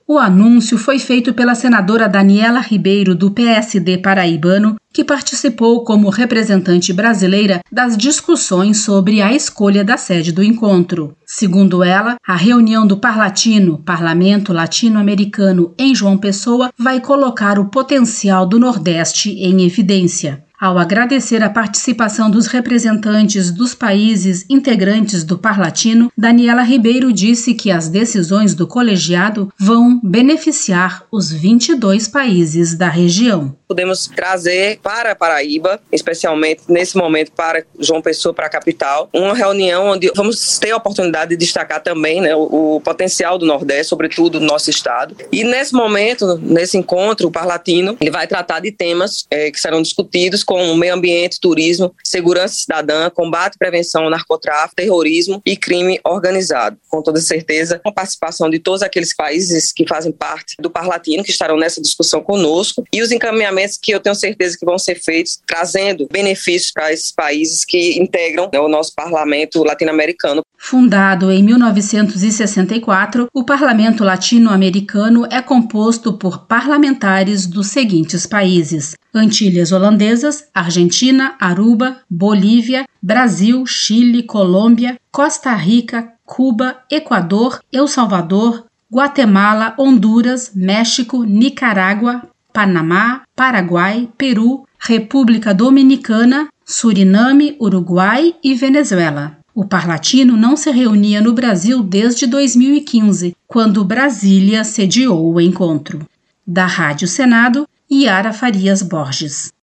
O anúncio foi feito pela senadora Daniela Ribeiro, do PSD paraibano, que participou como representante brasileira das discussões sobre a escolha da sede do encontro. Segundo ela, a reunião do Parlatino, Parlamento Latino-Americano, em João Pessoa, vai colocar o potencial do Nordeste em evidência. Ao agradecer a participação dos representantes dos países integrantes do Parlatino, Daniela Ribeiro disse que as decisões do colegiado vão beneficiar os 22 países da região. Podemos trazer para a Paraíba, especialmente nesse momento para João Pessoa, para a capital, uma reunião onde vamos ter a oportunidade de destacar também, né, o potencial do Nordeste, sobretudo do nosso estado. E nesse momento, nesse encontro, o Parlatino, ele vai tratar de temas que serão discutidos como meio ambiente, turismo, segurança cidadã, combate e prevenção ao narcotráfico, terrorismo e crime organizado. Com toda certeza, a participação de todos aqueles países que fazem parte do Parlatino, que estarão nessa discussão conosco, e os encaminhamentos que eu tenho certeza que vão ser feitos, trazendo benefícios para esses países que integram o nosso parlamento latino-americano. Fundado em 1964, o Parlamento Latino-Americano é composto por parlamentares dos seguintes países: Antilhas Holandesas, Argentina, Aruba, Bolívia, Brasil, Chile, Colômbia, Costa Rica, Cuba, Equador, El Salvador, Guatemala, Honduras, México, Nicarágua, Panamá, Paraguai, Peru, República Dominicana, Suriname, Uruguai e Venezuela. O Parlatino não se reunia no Brasil desde 2015, quando Brasília sediou o encontro. Da Rádio Senado, Yara Farias Borges.